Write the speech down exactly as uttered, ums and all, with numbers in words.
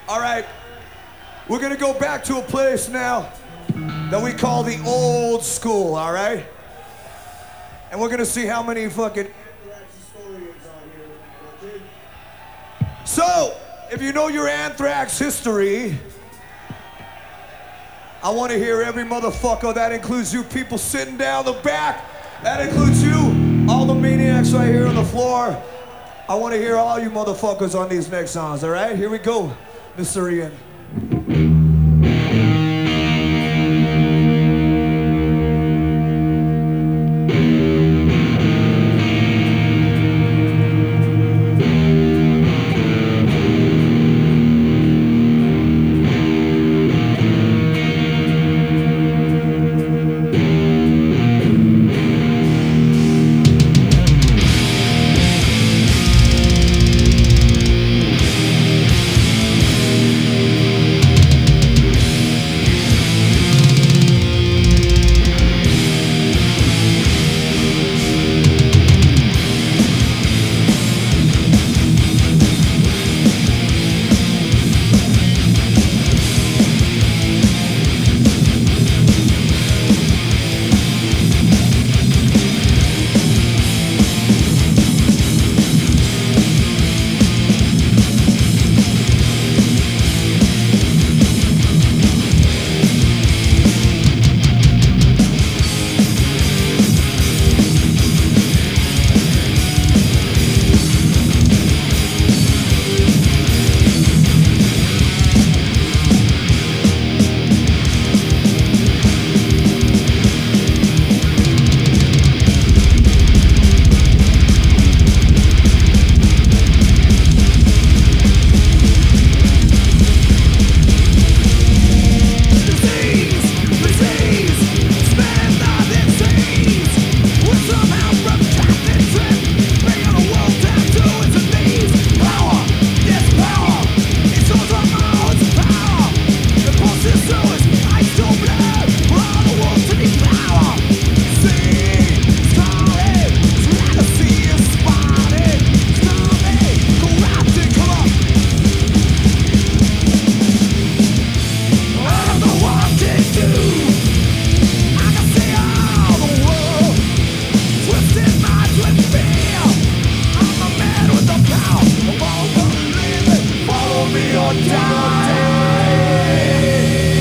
All right, we're gonna go back to a place now that we call the old school, all right? And we're gonna see how many fucking historians are here, okay? So, if you know your Anthrax history, I want to hear every motherfucker. That includes you people sitting down the back. That includes you, all the maniacs right here on the floor. I want to hear all you motherfuckers on these next songs, all right? Here we go, Mister Ian.